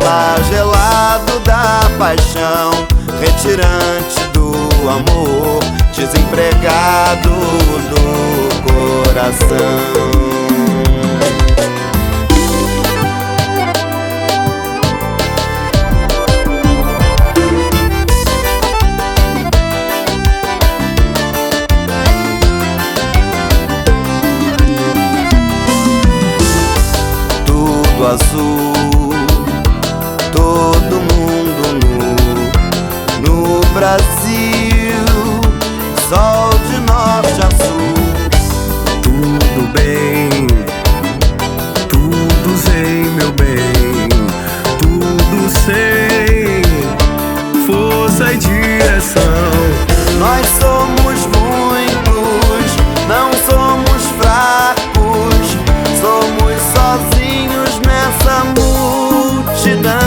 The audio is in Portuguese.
flagelado da paixão, retirante do amor, desempregado do coração. Azul, todo mundo no Brasil, sol de norte a sul. Tudo bem, tudo sei, meu bem, tudo sei, força e direção. Nós somos muitos, não somos fracos, somos sozinhos nessa multidão.